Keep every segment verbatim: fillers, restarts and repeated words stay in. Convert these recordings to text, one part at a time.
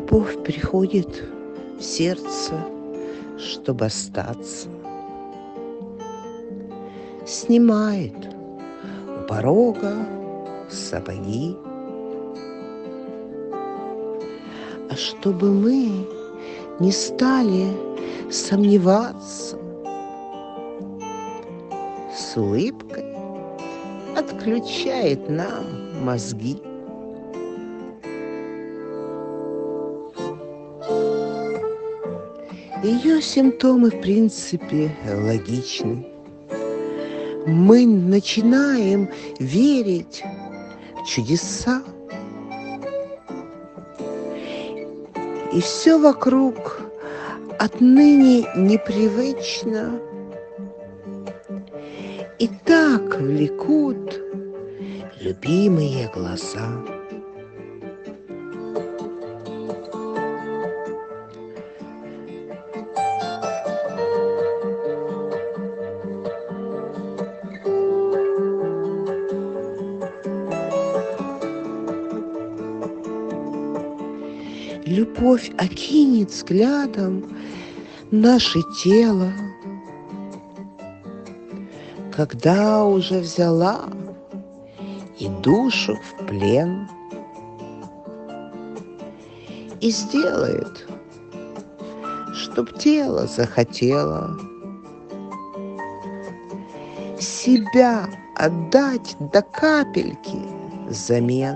Любовь приходит в сердце, чтобы остаться. Снимает у порога сапоги. А чтобы мы не стали сомневаться, с улыбкой отключает нам мозги. Ее симптомы, в принципе, логичны. Мы начинаем верить в чудеса. И все вокруг отныне непривычно. И так влекут любимые глаза. Любовь окинет взглядом наше тело, когда уже взяла и душу в плен, и сделает, чтоб тело захотело себя отдать до капельки взамен.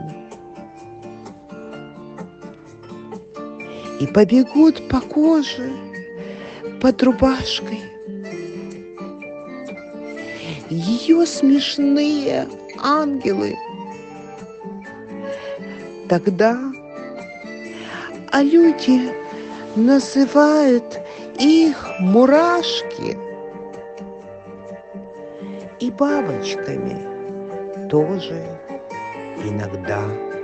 И побегут по коже, под рубашкой ее смешные ангелы. Тогда, а люди называют их мурашки, и бабочками тоже иногда.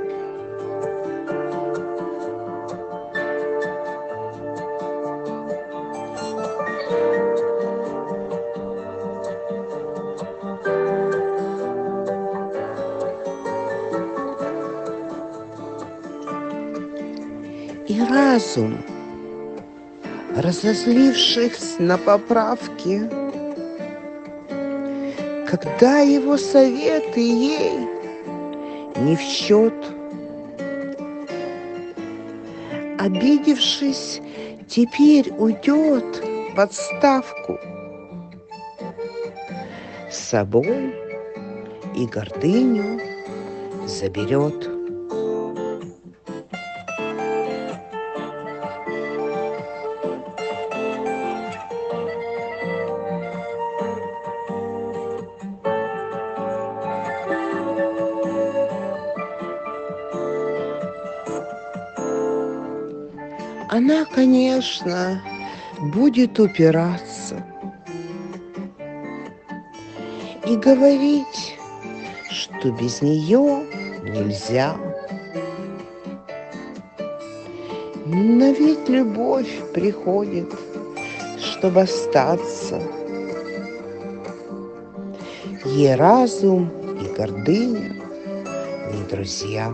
И разум, разозлившись на поправки, когда его советы ей не в счет, обидевшись, теперь уйдет в отставку, с собой и гордыню заберет. Она, конечно, будет упираться и говорить, что без нее нельзя. Но ведь любовь приходит, чтобы остаться. Ей разум и гордыня не друзья.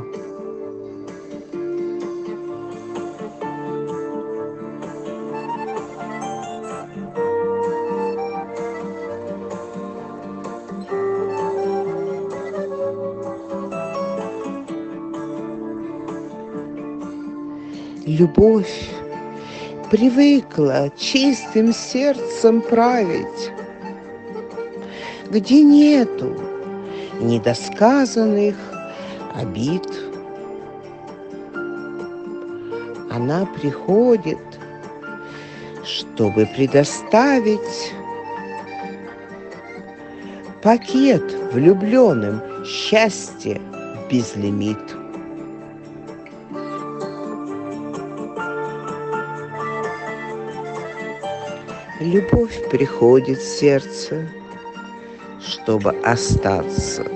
Любовь привыкла чистым сердцем править, где нету недосказанных обид. Она приходит, чтобы предоставить пакет влюбленным счастья без лимит. Любовь приходит в сердце, чтобы остаться.